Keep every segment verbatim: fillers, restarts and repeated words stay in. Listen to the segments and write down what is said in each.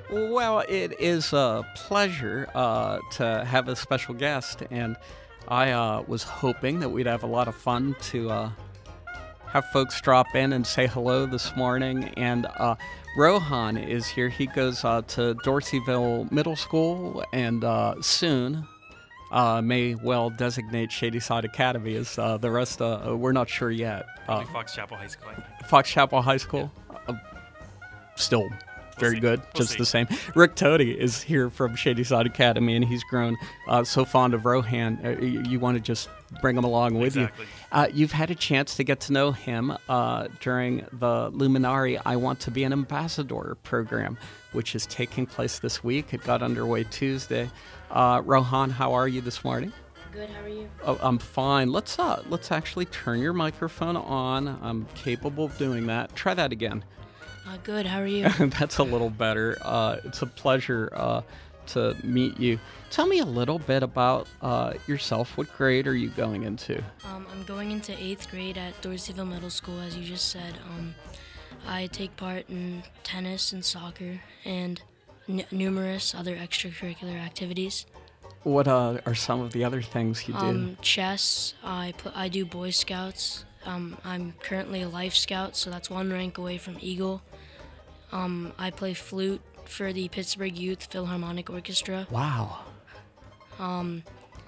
Well, it is a pleasure uh, to have a special guest, and I uh, was hoping that we'd have a lot of fun to uh, have folks drop in and say hello this morning. And uh, Rohan is here. He goes uh, to Dorseyville Middle School, and uh, soon uh, may well designate Shadyside Academy as uh, the rest. Uh, we're not sure yet. Uh, Probably Fox Chapel High School, I think. Fox Chapel High School, uh, still very see. good, We'll just see. the same. Rick Tody is here from Shadyside Academy, and he's grown uh, so fond of Rohan. Uh, you you want to just bring him along with Exactly. you. Uh, you've had a chance to get to know him uh, during the Luminari I Want to Be an Ambassador program, which is taking place this week. It got underway Tuesday. Uh, Rohan, how are you this morning? Good, how are you? Oh, I'm fine. Let's uh, let's actually turn your microphone on. I'm capable of doing that. Try that again. Uh, good, how are you? That's a little better. Uh, it's a pleasure uh, to meet you. Tell me a little bit about uh, yourself. What grade are you going into? um, I'm going into eighth grade at Dorseyville Middle School, as you just said. Um, I take part in tennis and soccer and n- numerous other extracurricular activities. What uh, are some of the other things you do? Um, chess, I, put, I do Boy Scouts. Um, I'm currently a Life Scout, so that's one rank away from Eagle. Um, I play flute for the Pittsburgh Youth Philharmonic Orchestra, Wow. and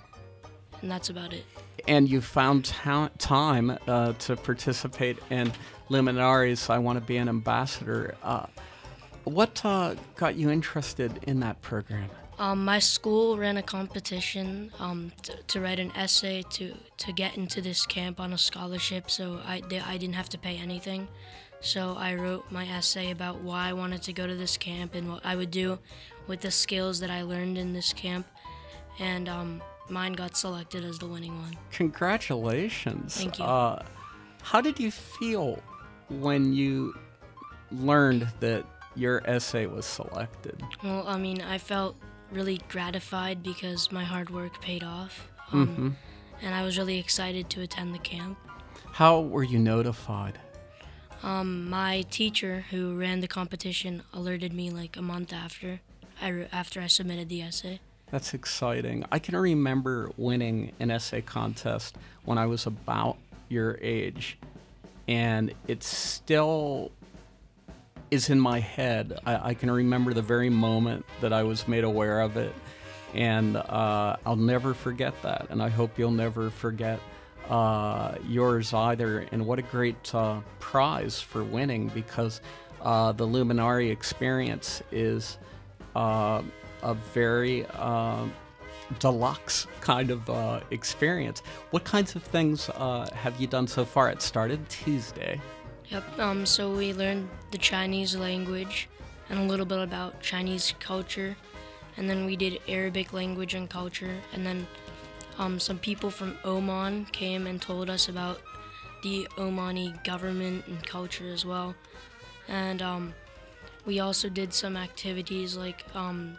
that's about it. And you found ta- time uh, to participate in Luminaries I Want to Be an Ambassador. Uh, what uh, got you interested in that program? Um, my school ran a competition um, t- to write an essay to, to get into this camp on a scholarship, so I, they, I didn't have to pay anything. So I wrote my essay about why I wanted to go to this camp and what I would do with the skills that I learned in this camp, and um, mine got selected as the winning one. Congratulations. Thank you. Uh, how did you feel when you learned that your essay was selected? Well, I mean, I felt really gratified because my hard work paid off, um, Mm-hmm. and I was really excited to attend the camp. How were you notified? Um, my teacher, who ran the competition, alerted me like a month after I re- after I submitted the essay. That's exciting. I can remember winning an essay contest when I was about your age, and it still is in my head. I, I can remember the very moment that I was made aware of it, and uh, I'll never forget that, and I hope you'll never forget uh, yours either. And what a great uh, prize for winning, because uh, the Luminari experience is uh, a very uh, deluxe kind of uh, experience. What kinds of things uh, have you done so far? It started Tuesday. Yep. Um. So we learned the Chinese language and a little bit about Chinese culture, and then we did Arabic language and culture, and then um, some people from Oman came and told us about the Omani government and culture as well, and um, we also did some activities like um,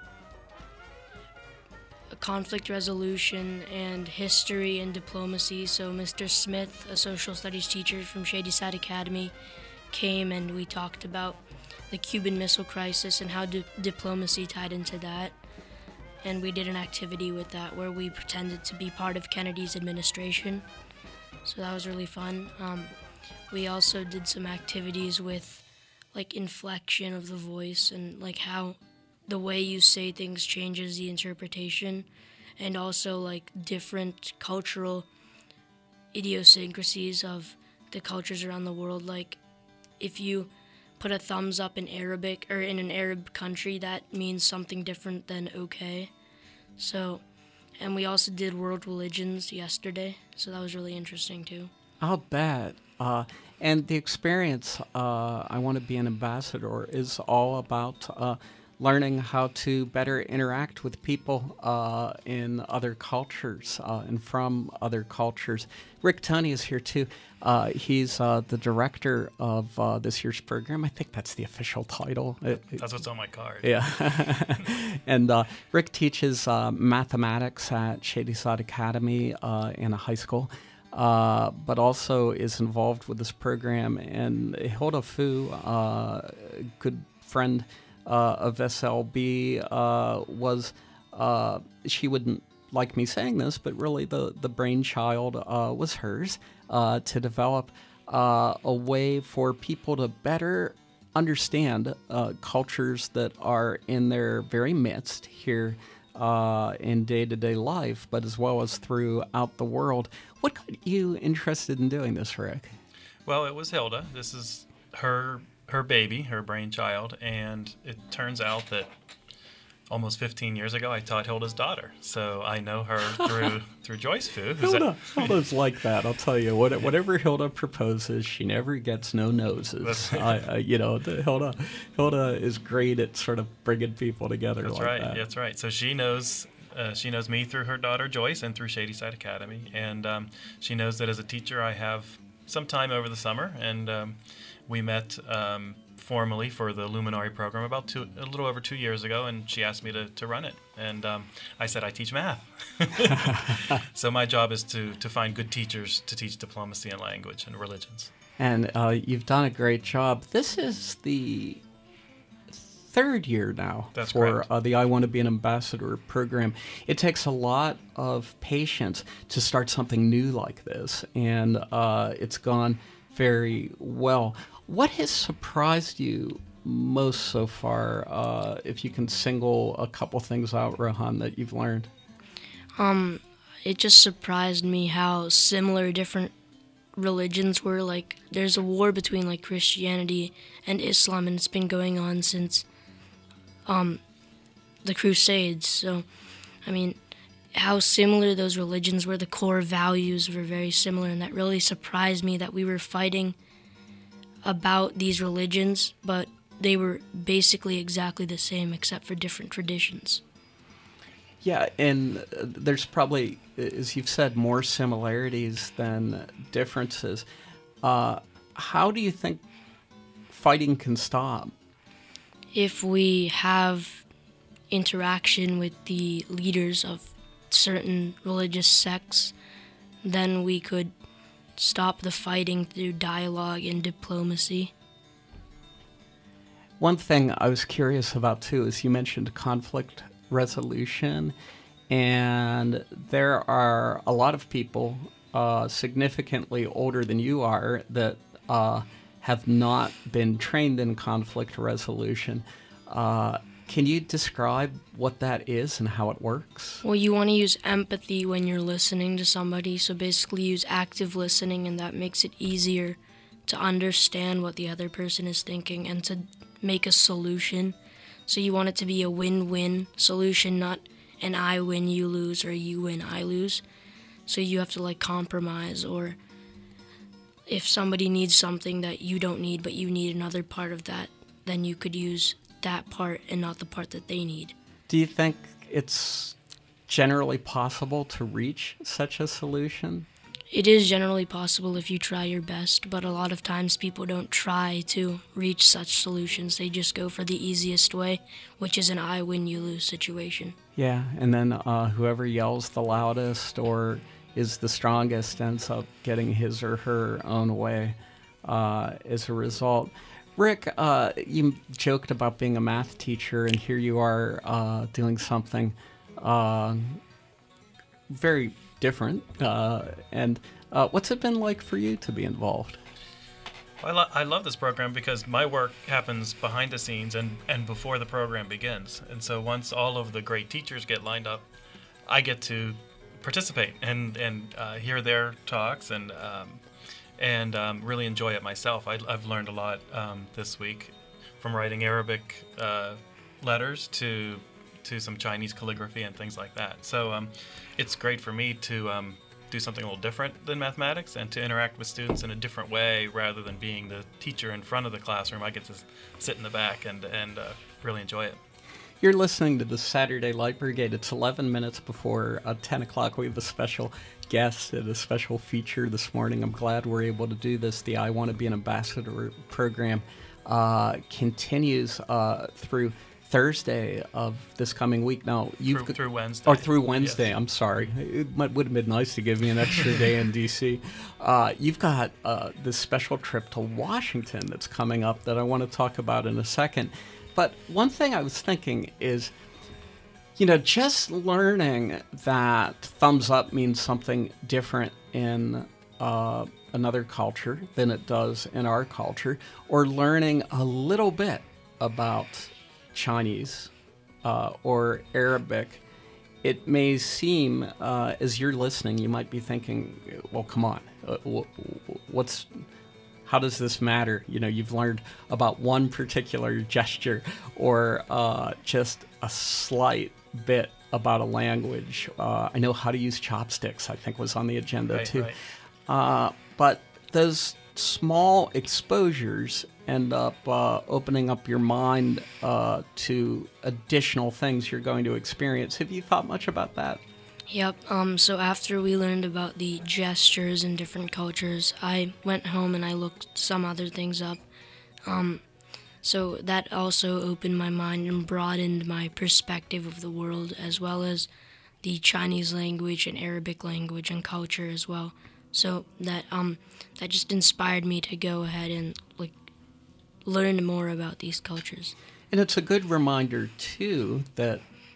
conflict resolution and history and diplomacy. So Mister Smith, a social studies teacher from Shadyside Academy, came and we talked about the Cuban Missile Crisis and how di- diplomacy tied into that. And we did an activity with that where we pretended to be part of Kennedy's administration. So that was really fun. Um, we also did some activities with like inflection of the voice and like how the way you say things changes the interpretation, and also like different cultural idiosyncrasies of the cultures around the world. Like if you put a thumbs up in Arabic or in an Arab country, that means something different than okay. So, and we also did world religions yesterday, so that was really interesting too. I'll bet. Uh, and the experience, uh, I Want to Be an Ambassador, is all about uh, learning how to better interact with people uh, in other cultures uh, and from other cultures. Rick Tony is here too. Uh, he's uh, the director of uh, this year's program. I think that's the official title. It- it- That's what's on my card. yeah. And uh, Rick teaches uh, mathematics at Shadyside Academy uh, in a high school, uh, but also is involved with this program. And Hilda Fu, uh, a good friend uh, of S L B uh, was, uh, she wouldn't like me saying this, but really the, the brainchild uh, was hers uh, to develop uh, a way for people to better understand uh, cultures that are in their very midst here uh, in day-to-day life, but as well as throughout the world. What got you interested in doing this, Rick? Well, it was Hilda. This is her her baby, her brainchild, and it turns out that almost fifteen years ago, I taught Hilda's daughter. So I know her through through Joyce Fu. Hilda, Hilda's like that. I'll tell you. What, whatever Hilda proposes, she never gets no noses. I, I, you know, the, Hilda, Hilda is great at sort of bringing people together. That's like right. that. That's right. So she knows. Uh, she knows me through her daughter Joyce and through Shadyside Academy, and um, she knows that as a teacher I have some time over the summer, and um, we met um, formally for the Luminary program about two, a little over two years ago, and she asked me to, to run it, and um, I said I teach math. So my job is to, to find good teachers to teach diplomacy and language and religions. And uh, you've done a great job. This is the third year now That's for uh, the I Want to Be an Ambassador program. It takes a lot of patience to start something new like this, and uh, it's gone very well. What has surprised you most so far, uh, if you can single a couple things out, Rohan, that you've learned? Um, it just surprised me how similar different religions were. Like, there's a war between, like, Christianity and Islam, and it's been going on since um, the Crusades. So, I mean, how similar those religions were, the core values were very similar, and that really surprised me that we were fighting about these religions, but they were basically exactly the same except for different traditions. Yeah, and uh, there's probably, as you've said, more similarities than differences. Uh, how do you think fighting can stop? If we have interaction with the leaders of certain religious sects, then we could stop the fighting through dialogue and diplomacy. One thing I was curious about, too, is you mentioned conflict resolution, and there are a lot of people uh, significantly older than you are that uh, have not been trained in conflict resolution. Uh, can you describe what that is and how it works? Well, you want to use empathy when you're listening to somebody, so basically use active listening, and that makes it easier to understand what the other person is thinking and to make a solution. So you want it to be a win-win solution, not an I win, you lose, or you win, I lose. So you have to, like, compromise, or if somebody needs something that you don't need, but you need another part of that, then you could use that part and not the part that they need. Do you think it's generally possible to reach such a solution? It is generally possible if you try your best, but a lot of times people don't try to reach such solutions. They just go for the easiest way, which is an I win, you lose situation. Yeah, and then uh, whoever yells the loudest or is the strongest ends up getting his or her own way uh, as a result. Rick, uh, you joked about being a math teacher, and here you are uh, doing something uh, very different. Uh, and uh, what's it been like for you to be involved? I, lo- I love this program because my work happens behind the scenes and, and before the program begins. And so once all of the great teachers get lined up, I get to participate and, and uh, hear their talks and um, and um, really enjoy it myself. I, I've learned a lot um, this week, from writing Arabic uh, letters to to some Chinese calligraphy and things like that. So um, it's great for me to um, do something a little different than mathematics and to interact with students in a different way rather than being the teacher in front of the classroom. I get to sit in the back and, and uh, really enjoy it. You're listening to the Saturday Light Brigade. It's eleven minutes before uh, ten o'clock. We have a special guest and a special feature this morning. I'm glad we're able to do this. The I Want to Be an Ambassador program uh, continues uh, through Thursday of this coming week. Now, you've through, got, through Wednesday. Or through Wednesday, yes. I'm sorry. It might, would have been nice to give me an extra day in D C. Uh, you've got uh, this special trip to Washington that's coming up that I want to talk about in a second. but one thing I was thinking is, you know, just learning that thumbs up means something different in uh, another culture than it does in our culture, or learning a little bit about Chinese uh, or Arabic, it may seem, uh, as you're listening, you might be thinking, well, come on, uh, what's... how does this matter? You know, you've learned about one particular gesture or uh, just a slight bit about a language. Uh, I know how to use chopsticks, I think was on the agenda right, too. Right. Uh, but those small exposures end up uh, opening up your mind uh, to additional things you're going to experience. Have you thought much about that? Yep, um, so after we learned about the gestures in different cultures, I went home and I looked some other things up. Um, so that also opened my mind and broadened my perspective of the world, as well as the Chinese language and Arabic language and culture as well. So that um, that just inspired me to go ahead and like learn more about these cultures. And it's a good reminder, too, that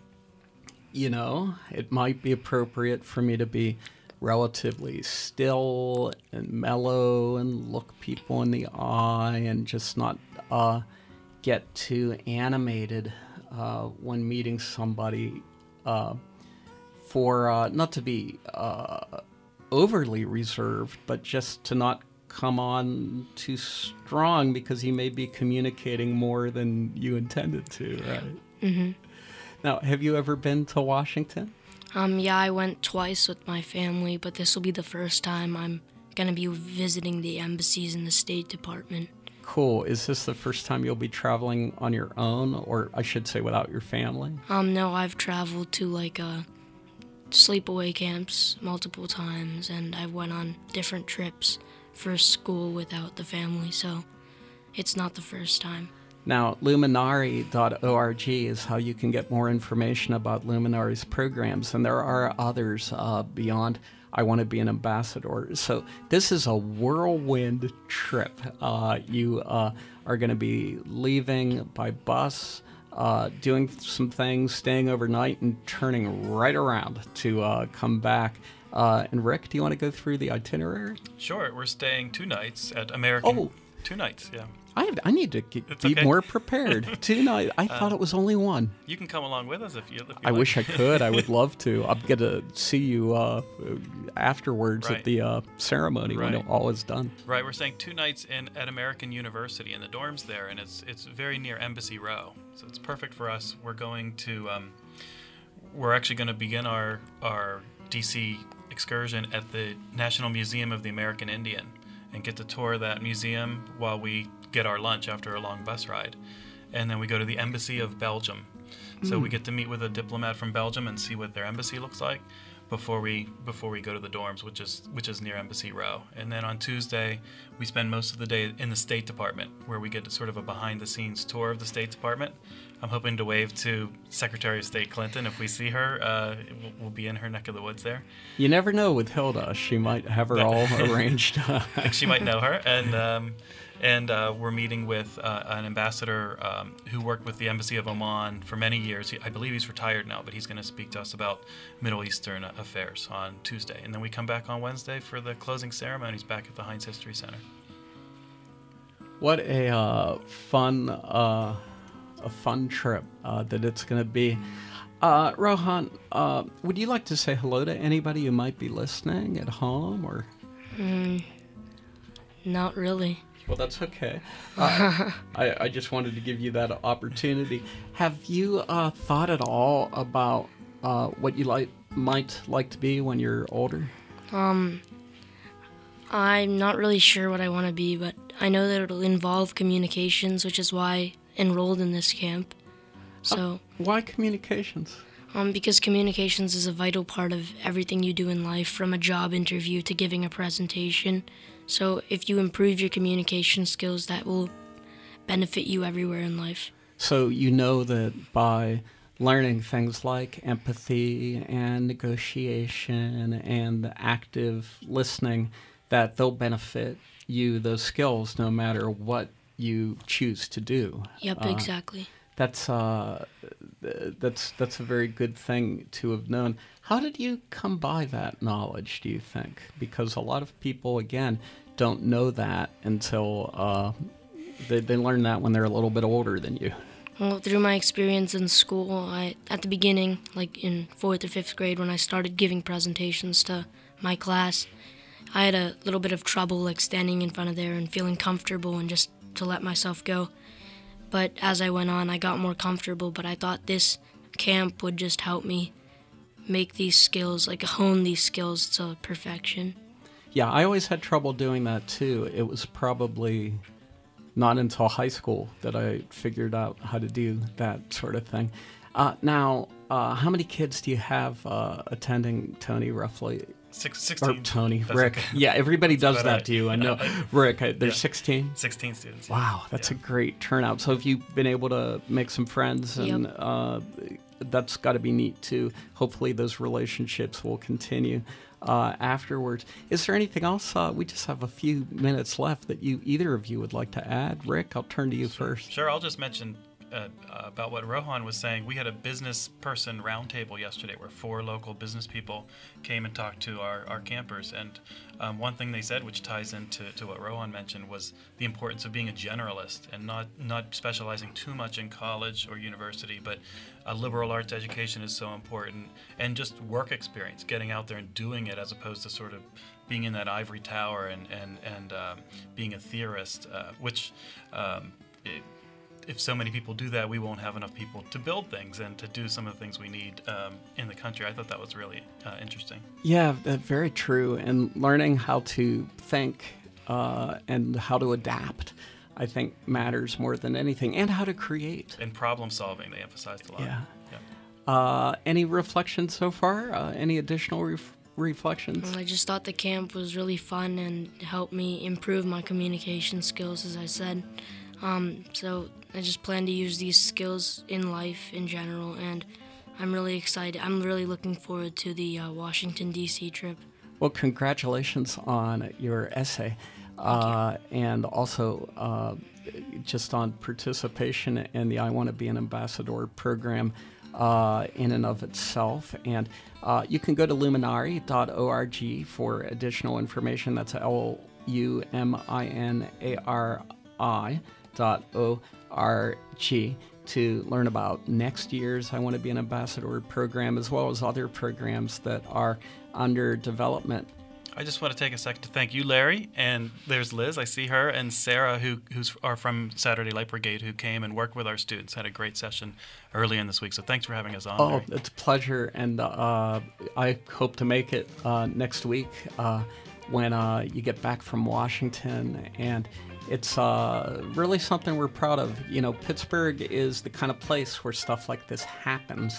you know, it might be appropriate for me to be relatively still and mellow and look people in the eye and just not uh, get too animated uh, when meeting somebody uh, for uh, not to be uh, overly reserved, but just to not come on too strong because he may be communicating more than you intended to, right? Mm-hmm. Now, have you ever been to Washington? Um, yeah, I went twice with my family, but this will be the first time I'm going to be visiting the embassies and the State Department. Cool. Is this the first time you'll be traveling on your own, or I should say without your family? Um, no, I've traveled to, like, uh, sleepaway camps multiple times, and I went on different trips for school without the family, so it's not the first time. Now, luminary dot org is how you can get more information about Luminary's programs, and there are others uh, beyond I Want to Be an Ambassador. So this is a whirlwind trip. Uh, you uh, are going to be leaving by bus, uh, doing some things, staying overnight, and turning right around to uh, come back. Uh, and Rick, do you want to go through the itinerary? Sure. We're staying two nights at American. Oh. Two nights, yeah. I have, I need to get, It's be okay. more prepared. Two nights. I thought it was only one. You can come along with us if you. If you I like. wish I could. I would love to. I'm going to see you uh, afterwards Right. at the uh, ceremony when Right. it all is done. Right, we're staying two nights in at American University in the dorms there, and it's it's very near Embassy Row, so it's perfect for us. We're going to, um, we're actually going to begin our our D C excursion at the National Museum of the American Indian, and get to tour that museum while we get our lunch after a long bus ride, and then we go to the Embassy of Belgium. So we get to meet with a diplomat from Belgium and see what their embassy looks like before we before we go to the dorms, which is which is near Embassy Row. And then on Tuesday, we spend most of the day in the State Department, where we get sort of a behind-the-scenes tour of the State Department. I'm hoping to wave to Secretary of State Clinton if we see her. Uh, we'll, we'll be in her neck of the woods there. You never know with Hilda. She might have her all arranged. I think she might know her. And um, and uh, we're meeting with uh, an ambassador um, who worked with the Embassy of Oman for many years. He, I believe he's retired now, but he's going to speak to us about Middle Eastern affairs on Tuesday. And then we come back on Wednesday for the closing ceremonies back at the Heinz History Center. What a uh, fun, uh, a fun trip uh, that it's going to be. Uh, Rohan, uh, would you like to say hello to anybody who might be listening at home, or? Mm, not really. Well, that's okay. Uh, I, I just wanted to give you that opportunity. Have you uh, thought at all about uh, what you like might like to be when you're older? Um, I'm not really sure what I want to be, but I know that it'll involve communications, which is why I enrolled in this camp. So, Why communications? um, because communications is a vital part of everything you do in life, from a job interview to giving a presentation. So if you improve your communication skills, that will benefit you everywhere in life. So you know that by learning things like empathy and negotiation and active listening, that they'll benefit you, those skills, no matter what you choose to do. Yep, Uh, exactly. That's uh, that's that's a very good thing to have known. How did you come by that knowledge, do you think? Because a lot of people, again, don't know that until uh, they, they learn that when they're a little bit older than you. Well, through my experience in school, I at the beginning, like in fourth or fifth grade, when I started giving presentations to my class, I had a little bit of trouble, like standing in front of there and feeling comfortable and just to let myself go. But as I went on, I got more comfortable, but I thought this camp would just help me make these skills, like hone these skills to perfection. Yeah, I always had trouble doing that too. It was probably not until high school that I figured out how to do that sort of thing. Uh, now, uh, how many kids do you have uh, attending, Tony, roughly? Six, sixteen. Or Tony, That's Rick. okay. Yeah, everybody does That's that right. to you. I know. Rick, I, there's Yeah. sixteen? sixteen students. Wow, that's Yeah. a great turnout. So have you been able to make some friends? And Yep. uh, that's got to be neat, too. Hopefully those relationships will continue uh, afterwards. Is there anything else? Uh, we just have a few minutes left that you either of you would like to add. Rick, I'll turn to you first. Sure, I'll just mention uh, about what Rohan was saying. We had a business person roundtable yesterday where four local business people came and talked to our, our campers. And um, one thing they said, which ties into to what Rohan mentioned, was the importance of being a generalist and not, not specializing too much in college or university, but a liberal arts education is so important. And just work experience, getting out there and doing it as opposed to sort of being in that ivory tower and, and, and um, being a theorist, uh, which um, it, if so many people do that, we won't have enough people to build things and to do some of the things we need um, in the country. I thought that was really uh, interesting. Yeah, that's very true. And learning how to think uh, and how to adapt, I think, matters more than anything, and how to create. And problem solving, they emphasized a lot. Yeah. Yeah. Uh, any reflections so far? Uh, any additional ref- reflections? Well, I just thought the camp was really fun and helped me improve my communication skills, as I said. Um, so I just plan to use these skills in life in general, and I'm really excited. I'm really looking forward to the uh, Washington, D C trip. Well, congratulations on your essay, uh, and also uh, just on participation in the I Want to Be an Ambassador program uh, in and of itself. And uh, you can go to luminari dot org for additional information. That's L U M I N A R I dot O R G to learn about next year's I Want to Be an Ambassador program, as well as other programs that are under development. I just want to take a second to thank you, Larry, and there's Liz, I see her, and Sarah, who who's are from Saturday Light Brigade, who came and worked with our students, had a great session early in this week. So thanks for having us on, Oh, Larry. it's a pleasure, and uh, I hope to make it uh, next week uh, when uh, you get back from Washington. And it's uh, really something we're proud of. You know, Pittsburgh is the kind of place where stuff like this happens.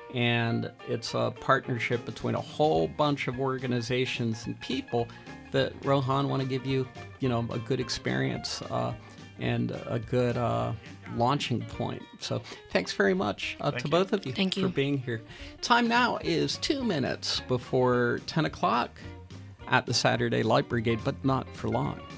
And it's a partnership between a whole bunch of organizations and people that Rohan want to give you, you know, a good experience uh, and a good uh, launching point. So thanks very much uh, to you. both of you Thank for you. being here. Time now is two minutes before ten o'clock at the Saturday Light Brigade, but not for long.